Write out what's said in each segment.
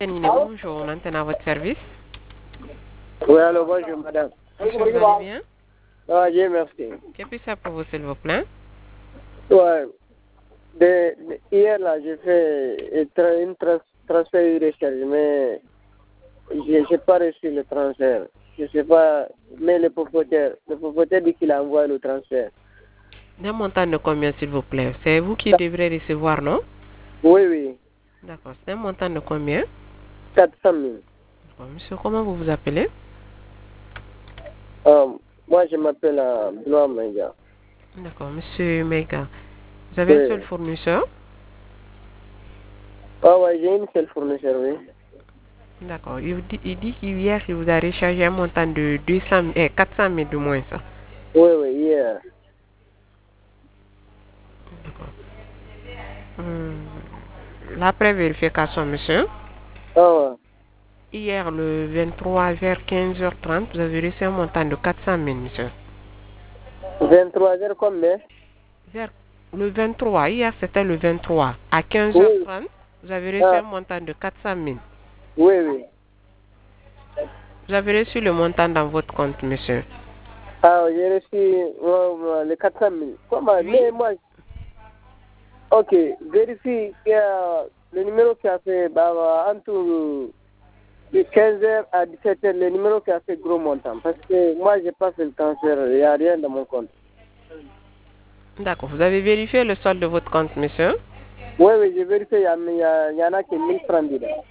Bonjour, on entend à votre service. Oui, alors bonjour madame. Monsieur, vous allez bien? Ah, Dieu merci. Que puis ça pour vous, s'il vous plaît? Ouais. Hier, là, j'ai fait une transfert de recharge, mais je n'ai pas reçu le transfert. Je ne sais pas, mais le propriétaire dit qu'il a envoyé le transfert. D'un montant de combien, s'il vous plaît? C'est vous qui devrez recevoir, non? Oui, oui. D'accord. C'est un montant de combien? 400 000. Bon, monsieur, comment vous vous appelez? Moi, je m'appelle Benoît Menga. D'accord, monsieur Mega. Vous avez un seul fournisseur? Ah ouais, j'ai une seule fournisseur, oui. D'accord. Il dit qu'hier, il vous a rechargé un montant de 400 000 de moins, ça. Oui, oui, hier. D'accord. L'après-vérification, monsieur. Ah ouais. Hier, le 23 vers 15h30, vous avez reçu un montant de 400 000, monsieur. 23 heures combien? Vers le 23, hier c'était le 23. À 15h30, vous avez reçu un montant de 400 000. Oui, oui. Vous avez reçu le montant dans votre compte, monsieur. Ah, j'ai reçu les 400 000. Comment? Oui. Mais moi, ok, vérifie le numéro qui a fait entre de 15h à 17h, le numéro qui a fait gros montant. Parce que moi, je n'ai pas fait le transfert, il n'y a rien dans mon compte. D'accord. Vous avez vérifié le solde de votre compte, monsieur? Oui, oui, j'ai vérifié, il y en a qui 1000 francs dedans.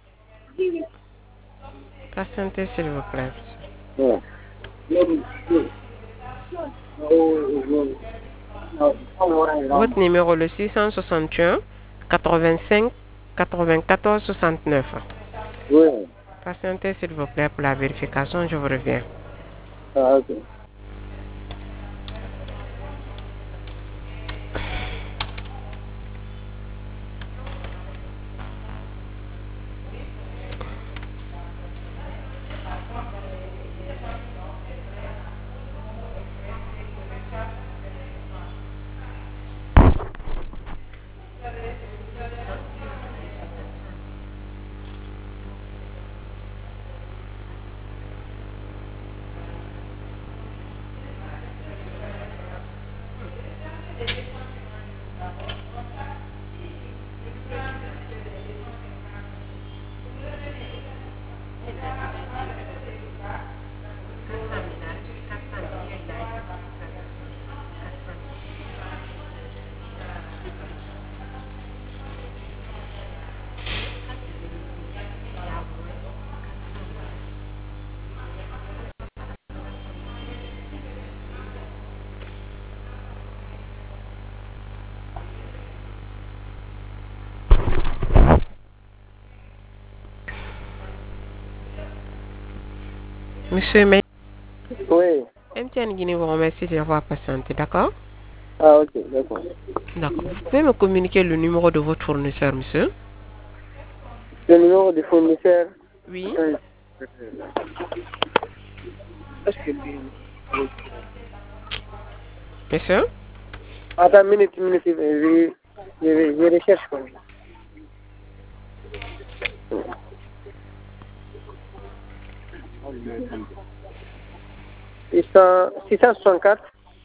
Patientez, s'il vous plaît. Ouais. Votre numéro, le 661 85 94 69. Oui. Patientez, s'il vous plaît, pour la vérification, je vous reviens. Ah, ok. Monsieur, mais Oui. MTN Guinée vous remercie d'avoir patienté, d'accord? Ah, ok, d'accord. D'accord. Vous pouvez me communiquer le numéro de votre fournisseur, monsieur? Le numéro du fournisseur. Oui. Monsieur? Attends, minute, je recherche quoi. 664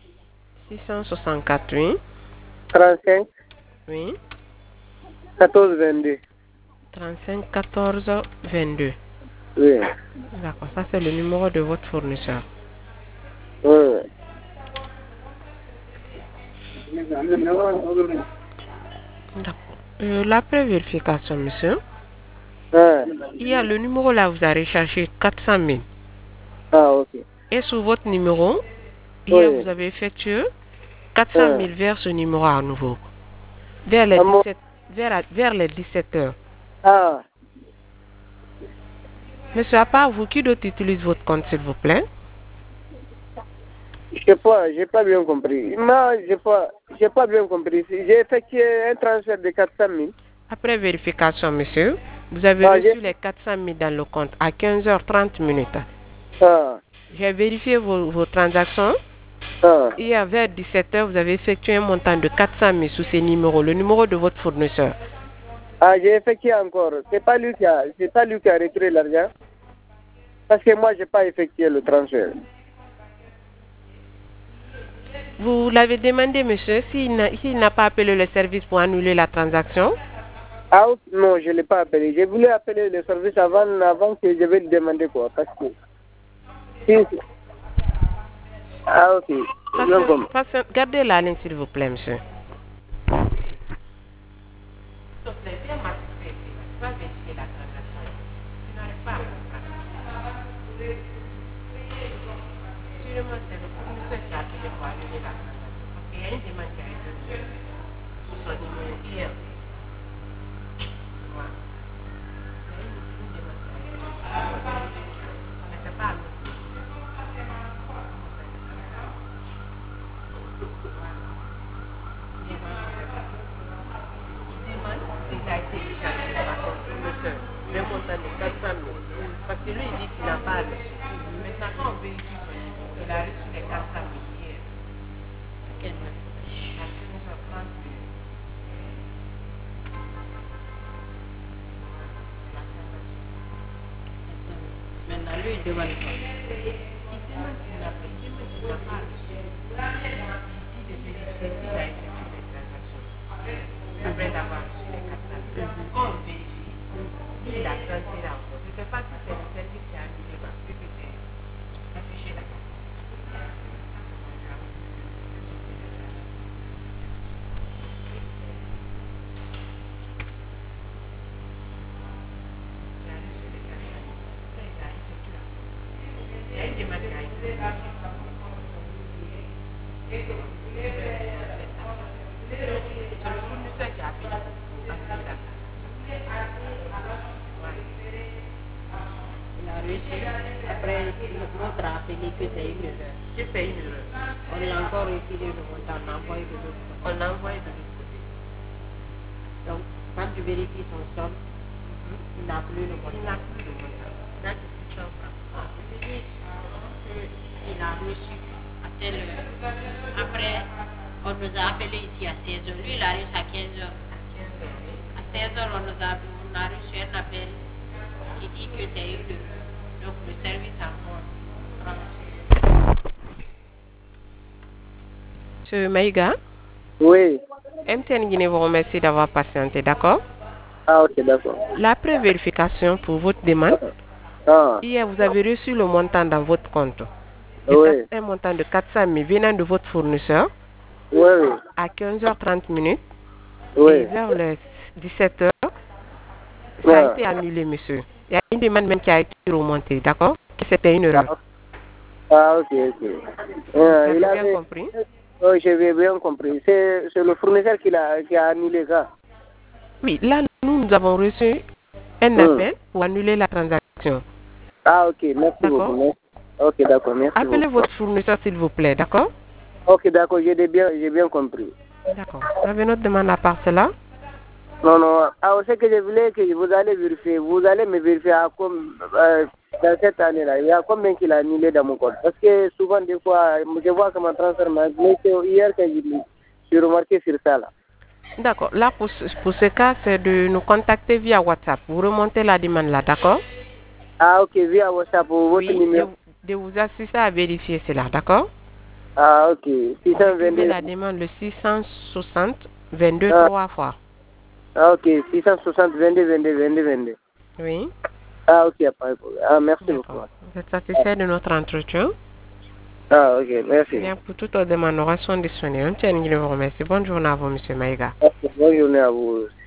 664, oui. 35 Oui. 14 22. 35 14 22. Oui. D'accord, ça c'est le numéro de votre fournisseur. Oui. D'accord. L'après-vérification, monsieur. Ah. Il y a le numéro là, vous avez rechargé 400 000. Ah, ok. Et sur votre numéro, hier Oui. vous avez effectué 400 000 vers ce numéro à nouveau. Vers les 17, vers les 17 heures. Ah. Monsieur, à part vous, qui d'autre utilise votre compte, s'il vous plaît? Je sais pas, j'ai pas bien compris. Moi, j'ai pas bien compris. J'ai effectué un transfert de 400 000. Après vérification, monsieur, vous avez reçu les 400 000 dans le compte à 15h30 minutes. Ah. J'ai vérifié vos transactions. Ah. Hier, vers 17 heures, vous avez effectué un montant de 400 000 sous ces numéros, le numéro de votre fournisseur. Ah, j'ai effectué encore. C'est pas lui qui a retiré l'argent. Parce que moi, j'ai pas effectué le transfert. Vous l'avez demandé, monsieur, s'il n'a pas appelé le service pour annuler la transaction? Ah non, je ne l'ai pas appelé. J'ai voulu appeler le service avant que je vais le demander quoi. Parce que... Ah ok. Gardez la ligne s'il vous plaît, monsieur. Parce que lui, il dit qu'il n'a pas reçu. Maintenant, quand on vérifie, il a reçu les 400 000 hier. Quel mois? Maintenant, lui, il demande quoi? Il demande s'il n'a pas reçu. Il dit de vérifier s'il a effectué les transactions. Après d'avoir reçu les 400 000. Quand on vérifie, lui, il a transféré encore. Je ne sais pas si c'est le service qui a annulé parce que c'est affiché là. Après, l'autre a appelé que c'est une erreur. J'ai fait une erreur. On l'a encore retiré le montant, on l'a envoyé de l'autre côté. On l'a envoyé de l'autre côté. Donc, quand tu vérifies son somme, il n'a plus le montant. Il n'a plus le montant. Là, c'est 600 francs. Il a reçu à telle heure. Après, on nous a appelé ici à 16h. Lui, il a reçu à 15h. À 16h, on a reçu un appel qui dit que c'est une erreur. Donc, le service a encore. Monsieur Maïga? Oui. MTN Guinée vous remercie d'avoir patienté, d'accord? Ah ok, d'accord. La prévérification pour votre demande. Hier, vous avez reçu le montant dans votre compte. Oui. Un montant de 400 000 venant de votre fournisseur. Oui. À 15h30 minutes. Oui. Et vers les 17h, ça a été annulé, monsieur. Il y a une demande même qui a été remontée, d'accord? C'était une erreur. Ah, ok, ok. Vous avez bien compris? Oui, j'ai bien compris. C'est le fournisseur qui a annulé ça. Oui, là, nous avons reçu un appel pour annuler la transaction. Ah, ok, merci beaucoup. Ok, d'accord, merci. Appelez votre fournisseur, s'il vous plaît, d'accord? Ok, d'accord, j'ai bien compris. D'accord. Vous avez notre demande à part cela? Non, non. Ah, c'est que je voulais que vous allez vérifier. Vous allez me vérifier dans cette année-là. Il y a combien qu'il a annulé dans mon compte? Parce que souvent, des fois, je vois que mon transfert m'a annulé. Hier, que j'ai remarqué sur ça, là. D'accord. Là, pour ce cas, c'est de nous contacter via WhatsApp. Vous remontez la demande là, d'accord? Ah, ok, via WhatsApp, votre numéro. De vous assister à vérifier cela, d'accord? Ah, ok. 622. La demande le 660 22 3 fois. Ah, ok. 660 22 22 22 22. Oui. Ah, ok. Ah, merci beaucoup. Vous êtes satisfait de notre entretien? Ah, ok. Merci. Bien, pour toutes les demandes, nous restons disponibles. Je vous remercie. Bonne journée à vous, M. Maïga. Bonne journée à vous.